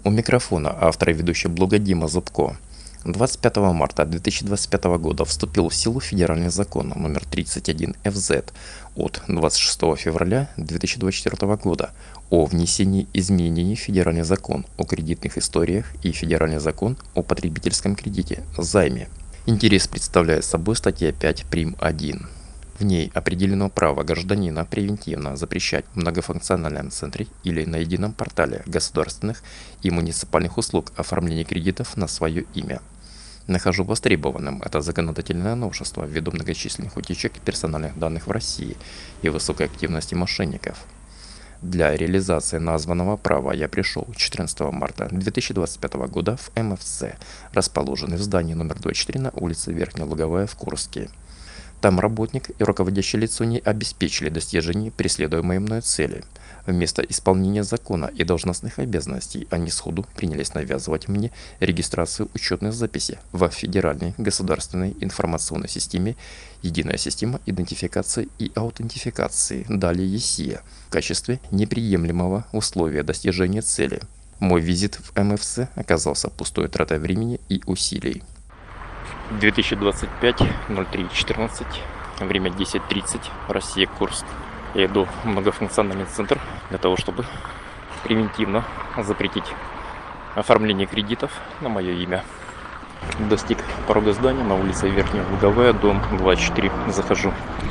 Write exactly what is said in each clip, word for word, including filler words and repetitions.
У микрофона автор и ведущий блога Дима Зубко. двадцать пятого марта две тысячи двадцать пятого года вступил в силу федеральный закон номер тридцать один эф зет от двадцать шестого февраля две тысячи двадцать четвёртого года о внесении изменений в федеральный закон о кредитных историях и федеральный закон о потребительском кредите займе. Интерес представляет собой статья пять прим. один. В ней определено право гражданина превентивно запрещать в многофункциональном центре или на едином портале государственных и муниципальных услуг оформление кредитов на свое имя. Нахожу востребованным это законодательное новшество ввиду многочисленных утечек персональных данных в России и высокой активности мошенников. Для реализации названного права я пришел четырнадцатого марта две тысячи двадцать пятого года в эм эф цэ, расположенный в здании номер двадцать четыре на улице Верхняя Луговая в Курске. Там работник и руководящее лицо не обеспечили достижение преследуемой мной цели. Вместо исполнения закона и должностных обязанностей они сходу принялись навязывать мне регистрацию учетной записи в Федеральной государственной информационной системе «Единая система идентификации и аутентификации», далее ЕСИА, в качестве неприемлемого условия достижения цели. Мой визит в эм эф цэ оказался пустой тратой времени и усилий. две тысячи двадцать пять ноль три четырнадцать, время десять тридцать, Россия, Курск. Я иду в многофункциональный центр для того, чтобы превентивно запретить оформление кредитов на мое имя. Достиг порога здания на улице Верхняя Луговая, дом двадцать четыре. Захожу.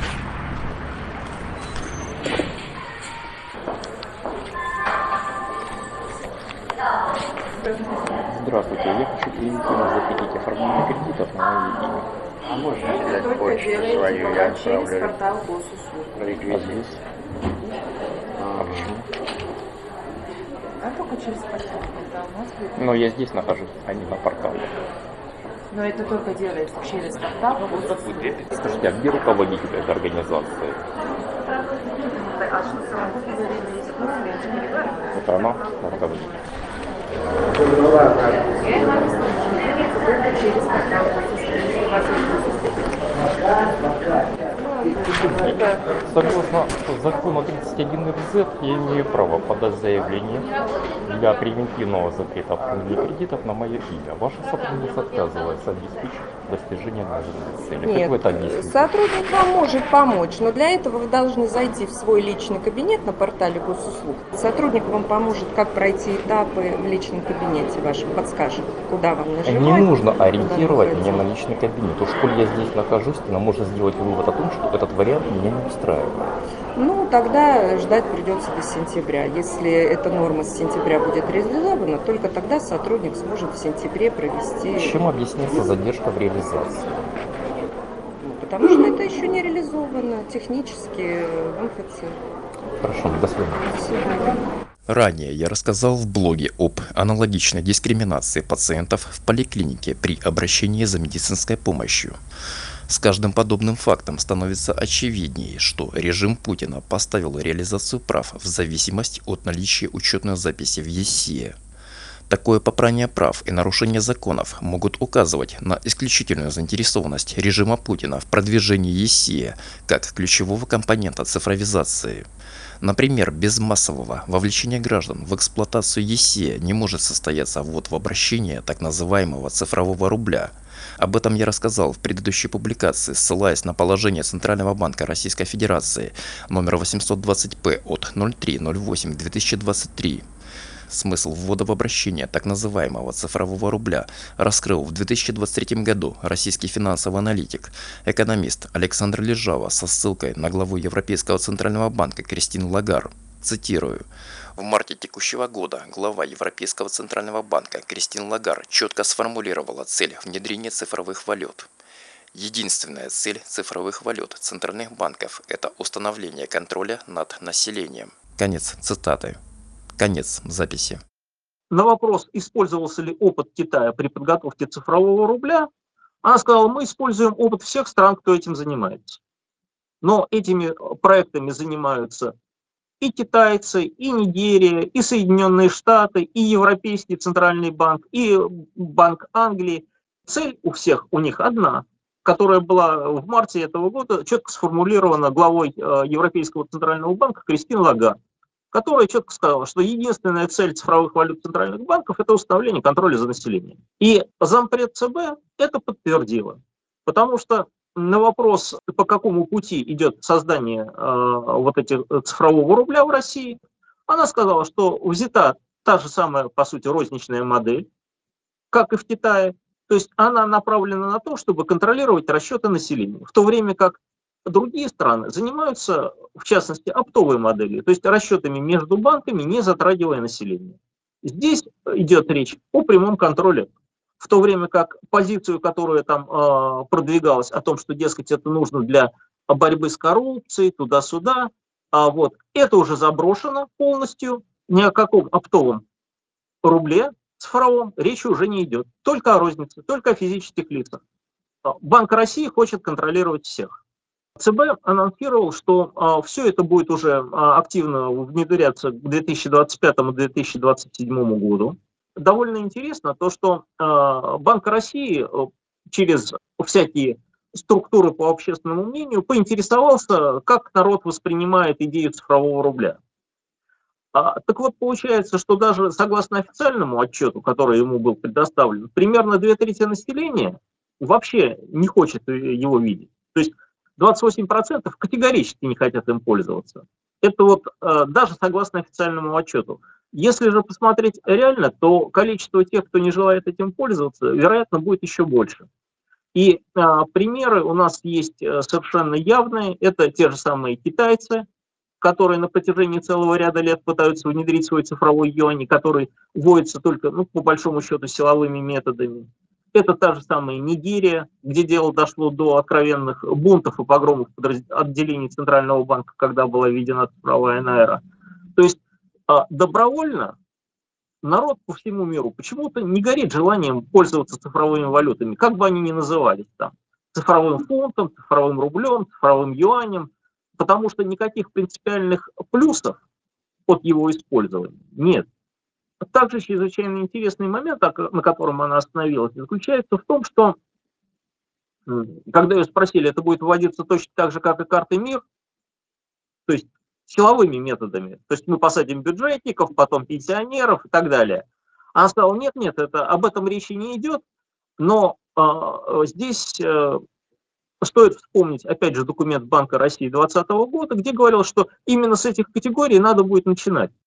Здравствуйте, я хочу превентивно запретить оформление кредитов на мое имя. А можно взять почту свою, я отправлю. Через портал госуслуг. Реквизит. А, А почему? а только через портал. У нас будет... Но я здесь нахожусь, а не на портале. Но это только делается через портал госуслуг. Скажите, а где руководитель этой организации? А что самому говорили, есть Это она, руководитель? Я вам только через портал госуслуг. Если у вас Согласно закону тридцать один эф зет, я имею право подать заявление для превентивного запрета оформления кредитов на мое имя. Ваша сотрудница отказывается обеспечить достижение названной цели. Нет, как вы это объясните? Сотрудник вам может помочь, но для этого вы должны зайти в свой личный кабинет на портале госуслуг. Сотрудник вам поможет, как пройти этапы в личном кабинете вашем, подскажет, куда вам нажимать. Не нужно ориентировать меня на личный кабинет. Уж коль я здесь нахожусь, то можно сделать вывод о том, что этот вариант меня не устраивает. Ну, тогда ждать придется до сентября. Если эта норма с сентября будет реализована, только тогда сотрудник сможет в сентябре провести... Чем объясняется задержка в реализации? Ну, потому что это еще не реализовано технически в эм эф цэ. Хорошо, до свидания. До свидания. Ранее я рассказал в блоге об аналогичной дискриминации пациентов в поликлинике при обращении за медицинской помощью. С каждым подобным фактом становится очевиднее, что режим Путина поставил реализацию прав в зависимости от наличия учетной записи в ЕСИА. Такое попрание прав и нарушение законов могут указывать на исключительную заинтересованность режима Путина в продвижении ЕСИА как ключевого компонента цифровизации. Например, без массового вовлечения граждан в эксплуатацию ЕСИА не может состояться ввод в обращение так называемого цифрового рубля. Об этом я рассказал в предыдущей публикации, ссылаясь на положение Центрального банка Российской Федерации номер восемьсот двадцать пэ от ноль три ноль восемь две тысячи двадцать три. Смысл ввода в обращение так называемого цифрового рубля раскрыл в две тысячи двадцать третьем году российский финансовый аналитик, экономист Александр Лежава со ссылкой на главу Европейского Центрального банка Кристин Лагар. Цитирую. В марте текущего года глава Европейского Центрального банка Кристин Лагар четко сформулировала цель внедрения цифровых валют. Единственная цель цифровых валют центральных банков – это установление контроля над населением. Конец цитаты. Конец записи. На вопрос, использовался ли опыт Китая при подготовке цифрового рубля, она сказала, мы используем опыт всех стран, кто этим занимается. Но этими проектами занимаются и китайцы, и Нигерия, и Соединенные Штаты, и Европейский Центральный банк, и Банк Англии. Цель у всех у них одна, которая была в марте этого года четко сформулирована главой Европейского Центрального банка Кристин Лагард, которая четко сказала, что единственная цель цифровых валют центральных банков – это установление контроля за населением. И зампред ЦБ это подтвердила, потому что на вопрос, по какому пути идет создание э, вот этих цифрового рубля в России, она сказала, что взята та же самая, по сути, розничная модель, как и в Китае. То есть она направлена на то, чтобы контролировать расчеты населения, в то время как другие страны занимаются, в частности, оптовой моделью, то есть расчетами между банками, не затрагивая население. Здесь идет речь о прямом контроле, в то время как позицию, которая там э, продвигалась о том, что, дескать, это нужно для борьбы с коррупцией, туда-сюда, а вот это уже заброшено полностью, ни о каком оптовом рубле цифровом речи уже не идет, только о рознице, только о физических лицах. Банк России хочет контролировать всех. ЦБ анонсировал, что а, все это будет уже а, активно внедряться к две тысячи двадцать пятому — две тысячи двадцать седьмому году. Довольно интересно то, что а, Банк России а, через всякие структуры по общественному мнению поинтересовался, как народ воспринимает идею цифрового рубля. А, так вот, получается, что даже согласно официальному отчету, который ему был предоставлен, примерно две трети населения вообще не хочет его видеть. То есть двадцать восемь процентов категорически не хотят им пользоваться. Это вот э, даже согласно официальному отчету. Если же посмотреть реально, то количество тех, кто не желает этим пользоваться, вероятно, будет еще больше. И э, примеры у нас есть совершенно явные. Это те же самые китайцы, которые на протяжении целого ряда лет пытаются внедрить свой цифровой юань, который вводится только, ну, по большому счету, силовыми методами. Это та же самая Нигерия, где дело дошло до откровенных бунтов и погромов отделений Центрального банка, когда была введена цифровая найра. То есть добровольно народ по всему миру почему-то не горит желанием пользоваться цифровыми валютами, как бы они ни назывались там, цифровым фунтом, цифровым рублем, цифровым юанем, потому что никаких принципиальных плюсов от его использования нет. Также чрезвычайно интересный момент, на котором она остановилась, заключается в том, что, когда ее спросили, это будет вводиться точно так же, как и карты МИР, то есть силовыми методами, то есть мы посадим бюджетников, потом пенсионеров и так далее. Она сказала, нет, нет, это, об этом речи не идет, но э, здесь э, стоит вспомнить, опять же, документ Банка России двадцатого года, где говорилось, что именно с этих категорий надо будет начинать.